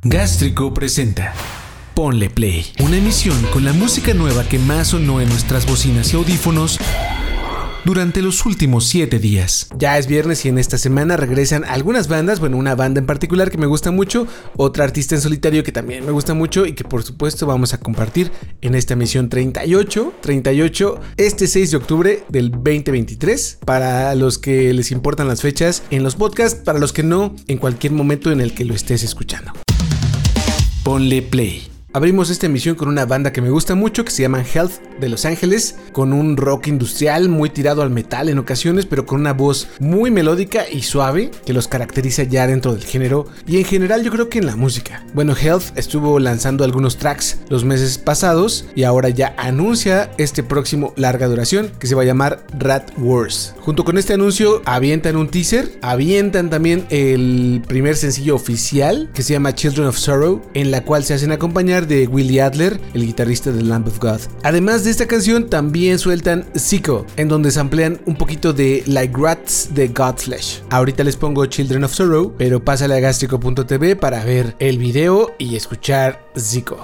Gástrico presenta Ponle Play, una emisión con la música nueva que más sonó en nuestras bocinas y audífonos durante los últimos 7 días. Ya es viernes y en esta semana regresan algunas bandas, una banda en particular que me gusta mucho, otra artista en solitario que también me gusta mucho y que por supuesto vamos a compartir en esta emisión 38, este 6 de octubre del 2023, para los que les importan las fechas en los podcasts, para los que no, en cualquier momento en el que lo estés escuchando. Ponle Play. Abrimos esta emisión con una banda que me gusta mucho, que se llama Health, de Los Ángeles, con un rock industrial muy tirado al metal en ocasiones, pero con una voz muy melódica y suave que los caracteriza ya dentro del género y en general yo creo que en la música. Health estuvo lanzando algunos tracks los meses pasados y ahora ya anuncia este próximo larga duración que se va a llamar Rat Wars. Junto con este anuncio avientan un teaser, avientan también el primer sencillo oficial que se llama Children of Sorrow, en la cual se hacen acompañar de Willie Adler, el guitarrista de Lamb of God. Además de esta canción también sueltan Zico, en donde samplean un poquito de Like Rats de Godflesh. Ahorita les pongo Children of Sorrow, pero pásale a gastrico.tv para ver el video y escuchar Zico.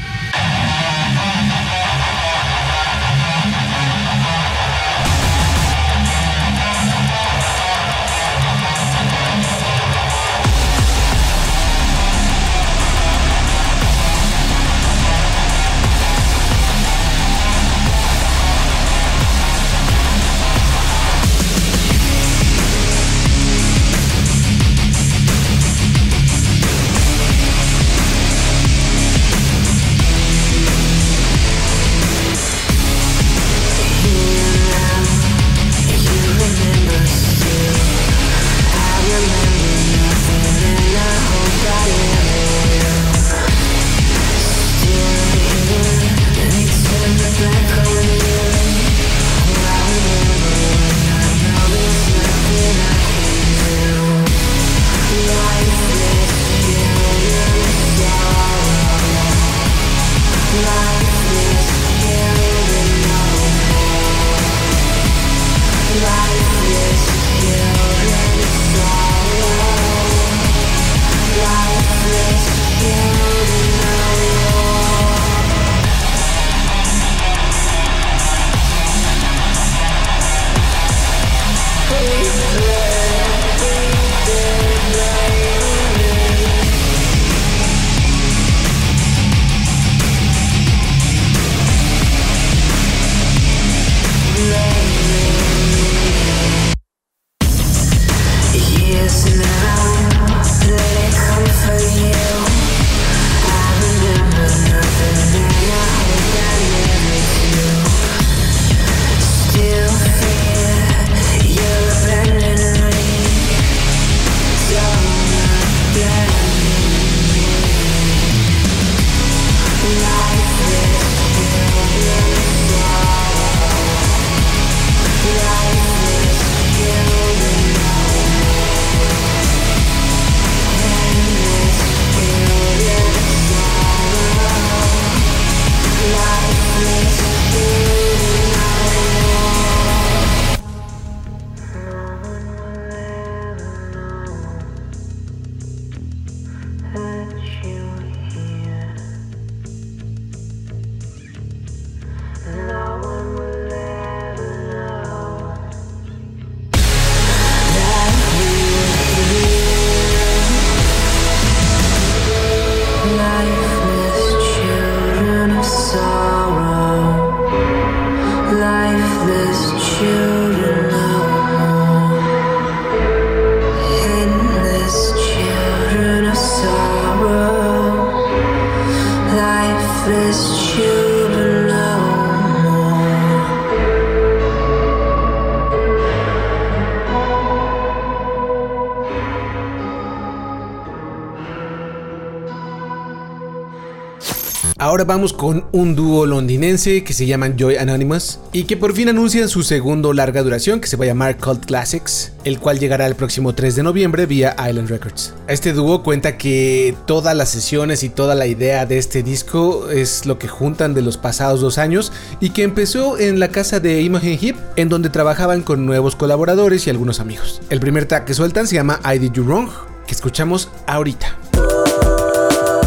Ahora vamos con un dúo londinense que se llaman Joy Anonymous y que por fin anuncian su segundo larga duración que se va a llamar Cult Classics, el cual llegará el próximo 3 de noviembre vía Island Records. Este dúo cuenta que todas las sesiones y toda la idea de este disco es lo que juntan de los pasados 2 años y que empezó en la casa de Imogen Heap, en donde trabajaban con nuevos colaboradores y algunos amigos. El primer track que sueltan se llama I Did You Wrong, que escuchamos ahorita.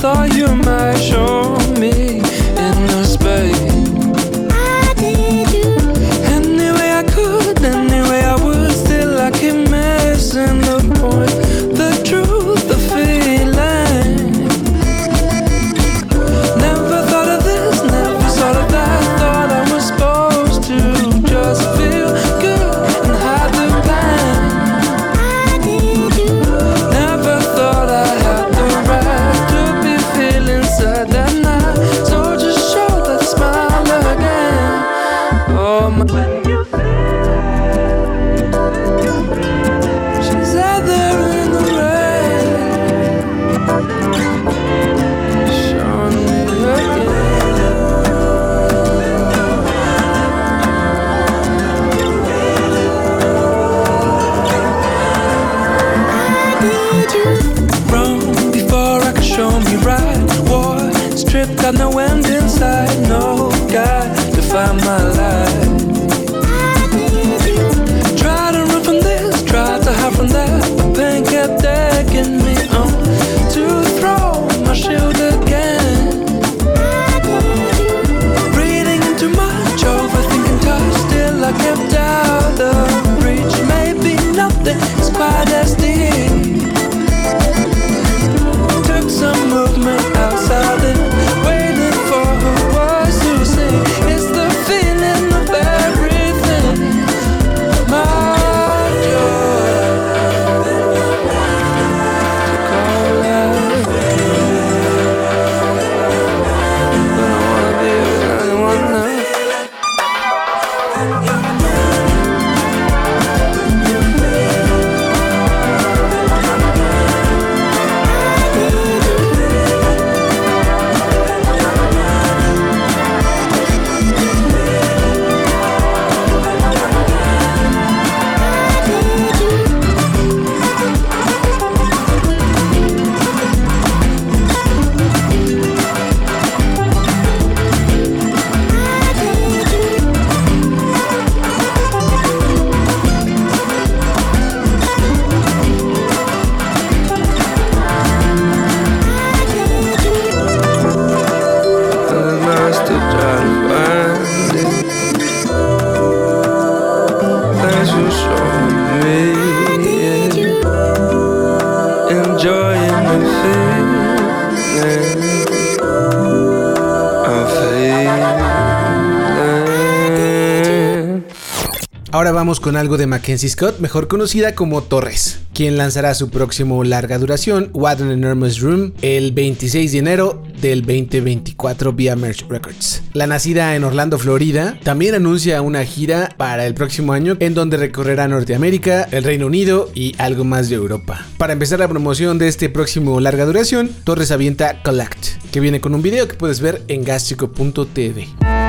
thought you might show me in the space. I did you any way I could, any way I would. Still I keep missing the point, the truth, the feeling. Never thought of this, never thought of that. Thought I was supposed to just feel good and hide the pain. I did you never thought I had the right to be feeling sad that night. So just show that smile again. Oh my, when you she's out there in the rain, showing me again. Wrong before I could show me right. War stripped, got no end inside. No guide to find my life. Try to run from this, try to hide from that. The pain kept taking me on to throw my shield again. Reading too much, overthinking touch. Still I kept out of reach. Maybe nothing is quite as deep. Took some movement outside it, waiting for her voice to sing. It's the feeling of everything. My joy to call out, but I wanna be with anyone now. Ahora vamos con algo de Mackenzie Scott, mejor conocida como Torres, quien lanzará su próximo larga duración, What an Enormous Room, el 26 de enero del 2024 vía Merge Records. La nacida en Orlando, Florida, también anuncia una gira para el próximo año en donde recorrerá Norteamérica, el Reino Unido y algo más de Europa. Para empezar la promoción de este próximo larga duración, Torres avienta Collect, que viene con un video que puedes ver en gastrico.tv.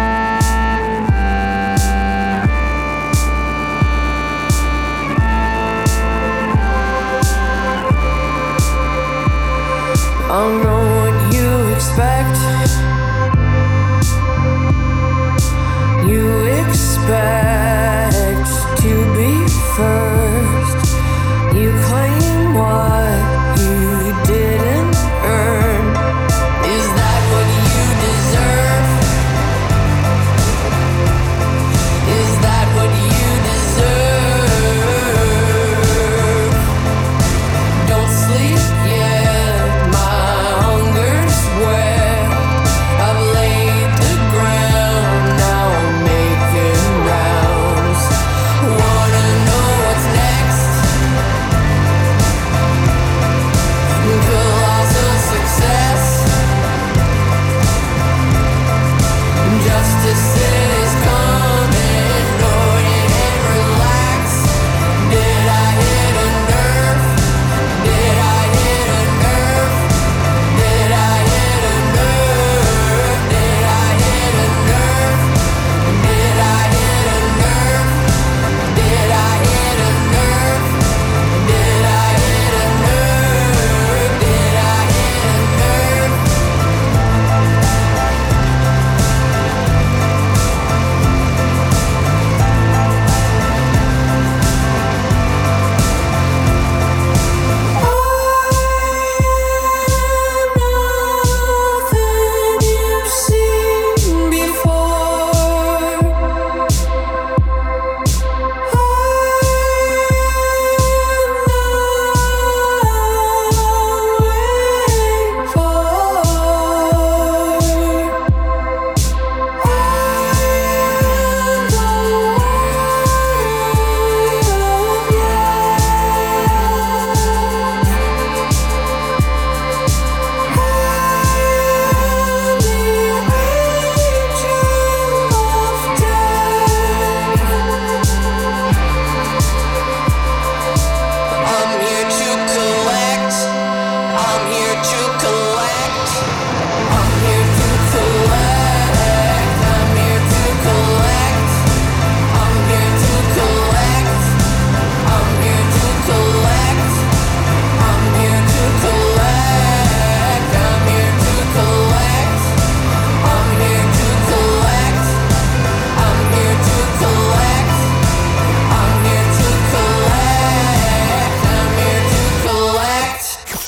I don't know what you expect. You expect to be first. You claim what you didn't earn. Is that what you deserve? Is that what you deserve? Don't sleep yet, my hunger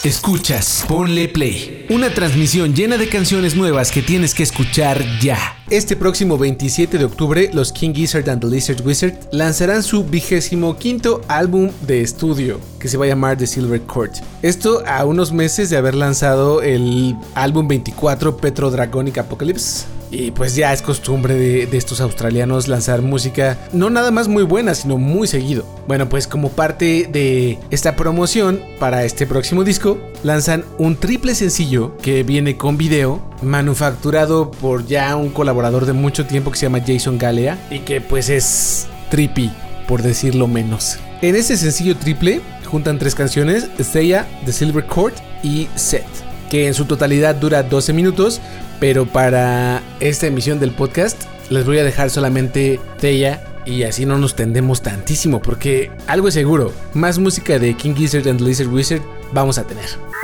Escuchas Ponle Play, una transmisión llena de canciones nuevas que tienes que escuchar ya. Este próximo 27 de octubre, los King Gizzard and the Lizard Wizard lanzarán su 25º álbum de estudio, que se va a llamar The Silver Court. Esto a unos meses de haber lanzado el álbum 24 Petro Dragonic Apocalypse. Y pues ya es costumbre de estos australianos lanzar música no nada más muy buena, sino muy seguido. Bueno, pues como parte de esta promoción para este próximo disco, lanzan un triple sencillo que viene con video, manufacturado por ya un colaborador de mucho tiempo que se llama Jason Galea, y que pues es trippy, por decirlo menos. En este sencillo triple juntan 3 canciones: Thea, The Silver Court y Set, que en su totalidad dura 12 minutos, pero para esta emisión del podcast les voy a dejar solamente Thea, y así no nos tendemos tantísimo, porque algo es seguro, más música de King Gizzard and the Lizard Wizard vamos a tener.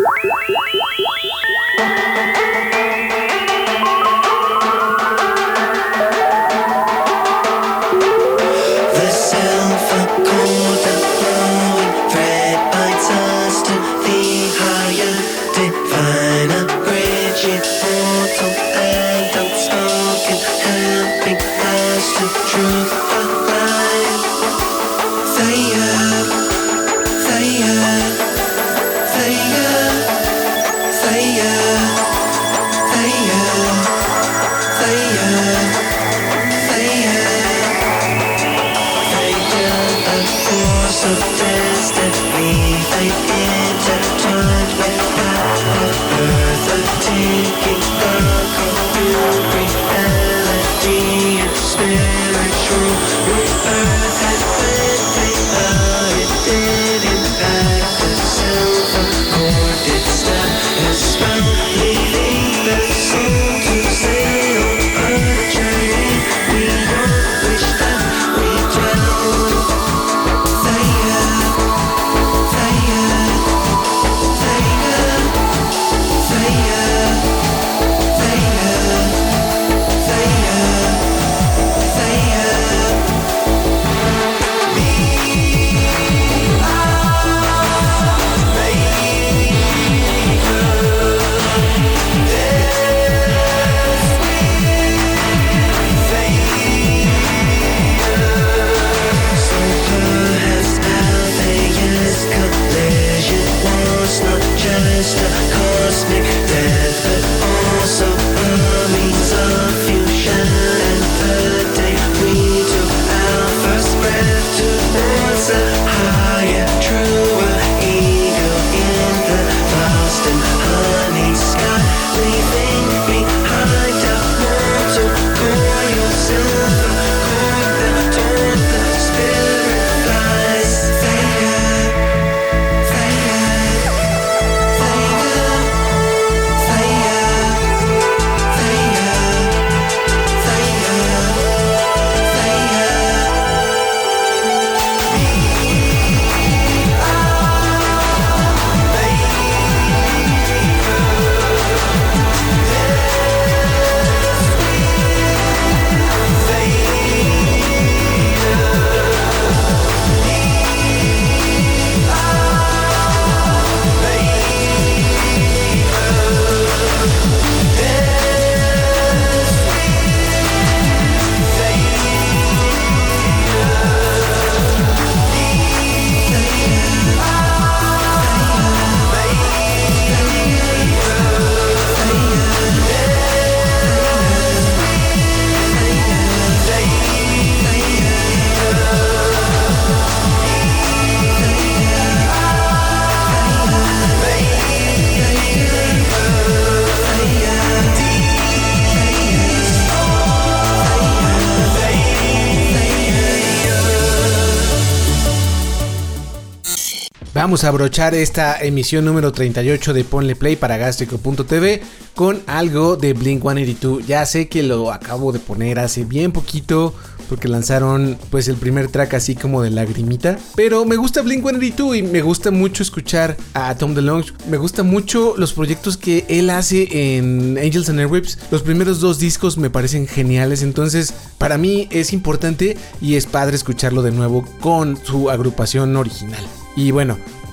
Vamos a abrochar esta emisión número 38 de Ponle Play para Gástrico.tv con algo de Blink-182. Ya sé que lo acabo de poner hace bien poquito, porque lanzaron pues el primer track así como de lagrimita, pero me gusta Blink-182 y me gusta mucho escuchar a Tom DeLonge. Me gusta mucho los proyectos que él hace en Angels and Airwaves. Los primeros 2 discos me parecen geniales, entonces para mí es importante y es padre escucharlo de nuevo con su agrupación original. Y bueno,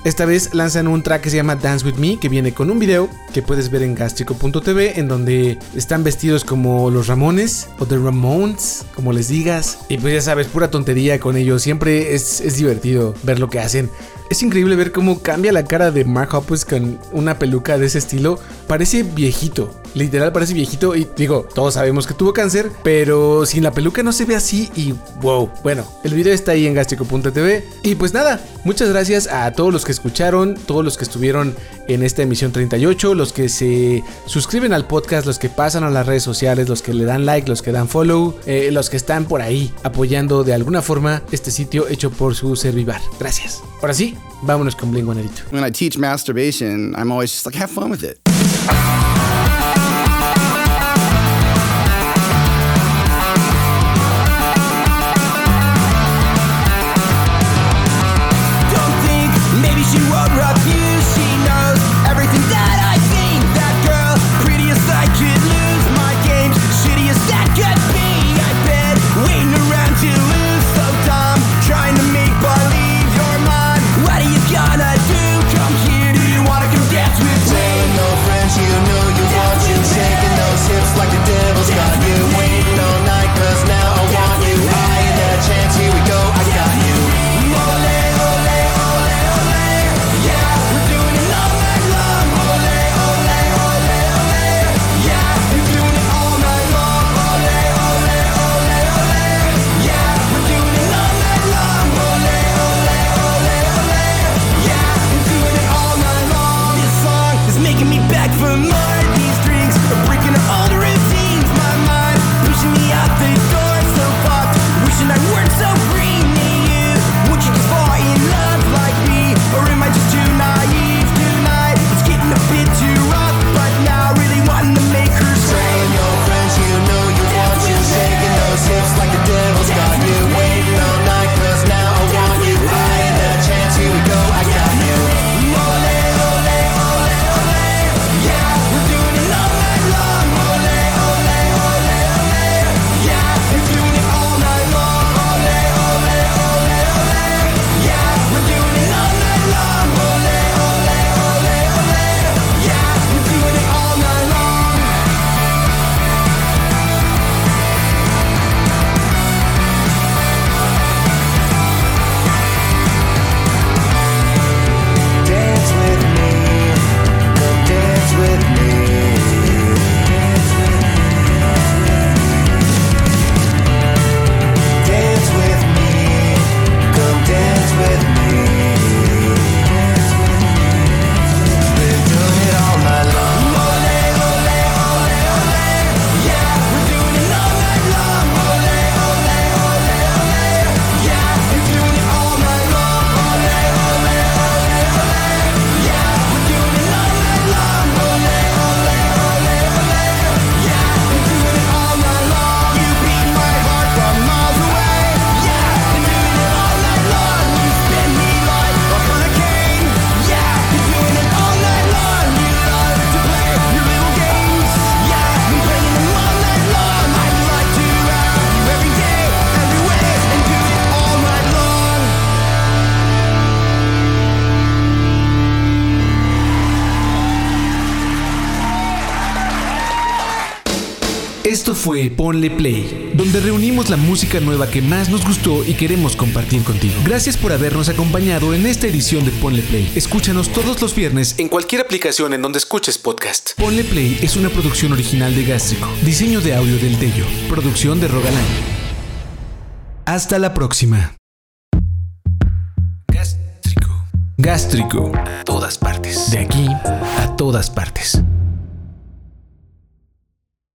Esta vez lanzan un track que se llama Dance With Me, que viene con un video que puedes ver en gastrico.tv, en donde están vestidos como los Ramones o The Ramones, como les digas. Y pues ya sabes, pura tontería con ellos. Siempre es divertido ver lo que hacen. Es increíble ver cómo cambia la cara de Mark Hoppus con una peluca de ese estilo. Parece viejito, literal parece viejito. Y digo, todos sabemos que tuvo cáncer, pero sin la peluca no se ve así. Y wow, bueno, el video está ahí en gastrico.tv. Y pues nada, muchas gracias a todos los que escucharon, todos los que estuvieron en esta emisión 38, los que se suscriben al podcast, los que pasan a las redes sociales, los que le dan like, los que dan follow, los que están por ahí apoyando de alguna forma este sitio hecho por su Servivar. Gracias. Ahora sí, vámonos con Blink 182. When I teach masturbation, I'm always just like, have fun with it. Don't think maybe she won't refuse. She knows everything that I think. That girl, prettiest I could lose. My game's shittiest that could be. I've been waiting around to lose. So dumb, trying to make believe you're mine. What are you gonna do? Come here, do you wanna come dance with me? Telling no friends you know you want you. Shaking those hips like the devil's got you. Waiting all night cause now I want you. Eyeing that chance, here we go, I got you. Ole, ole, ole, ole. Yeah, we're doing it all night long. Ole, ole, ole, ole. Yeah, we're doing it all night long. Ole, ole, ole, ole. Yeah, we're doing it all night long. Ole, ole, ole, ole. Yeah, we're doing it all night long. This song is making me beg for more. These drinks are breaking all the routines. My mind pushing me out the door. So fucked, wishing I weren't so free. Me, you, would you just fall in love like me? Or am I just too naive tonight? It's getting a bit too rough, but now really wanting to make her Telling say your friends you know you want you. Shaking those hips like the devil's got you. Waiting all night cause now I want you. Eyeing that chance, here we go, I got you. ole, ole, ole, ole. Yeah, we're doing it all night long. Ole, ole, ole, ole. Yeah, we're doing it all night long. Ole, ole, ole, ole. Yeah, we're doing it all night long. Ole, ole, ole, ole. Yeah, we're doing it all night long. Dance with me, come dance with me. Dance with me, come dance with me. Been doing it all night long. Ole, ole, ole, ole. Yeah, we're doing it all night long. Ole, ole, ole, ole. Yeah, we're doing it all night long. Ole, ole, ole, ole. Yeah, we're doing it all night long. Ole, ole, ole, ole. Yeah, we're doing it all night long. You beat my heart from miles away. Yeah, we're doing it all night long. You spin me like a hurricane. Yeah, we're doing it all night long. You love to play your little games. Yeah, been playing them all night long. I'd like to have you every day, every way, and do it all night long. Esto fue Ponle Play, donde reunimos la música nueva que más nos gustó y queremos compartir contigo. Gracias por habernos acompañado en esta edición de Ponle Play. Escúchanos todos los viernes en cualquier aplicación en donde escuches podcast. Ponle Play es una producción original de Gástrico. Diseño de audio del Tello. Producción de Rogalán. Hasta la próxima. Gástrico. Gástrico. A todas partes. De aquí a todas partes.